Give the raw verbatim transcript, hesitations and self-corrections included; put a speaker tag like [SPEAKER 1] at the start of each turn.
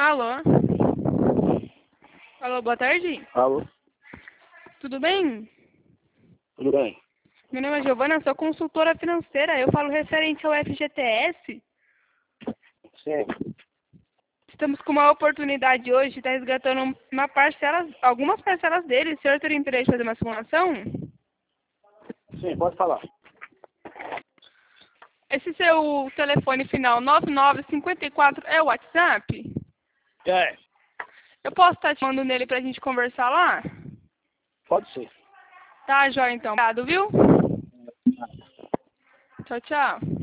[SPEAKER 1] Alô? Alô, boa tarde.
[SPEAKER 2] Alô?
[SPEAKER 1] Tudo bem?
[SPEAKER 2] Tudo bem?
[SPEAKER 1] Meu nome é Giovana, sou consultora financeira. Eu falo referente ao F G T S.
[SPEAKER 2] Sim.
[SPEAKER 1] Estamos com uma oportunidade hoje de estar resgatando uma parcela, algumas parcelas dele. O senhor teria interesse em fazer uma simulação?
[SPEAKER 2] Sim, pode falar.
[SPEAKER 1] Esse seu telefone final nove nove cinco quatro é o WhatsApp?
[SPEAKER 2] É,
[SPEAKER 1] Eu posso estar te mandando nele pra gente conversar lá?
[SPEAKER 2] pode ser.
[SPEAKER 1] Tá, joia então. Obrigado, viu? Tchau, tchau.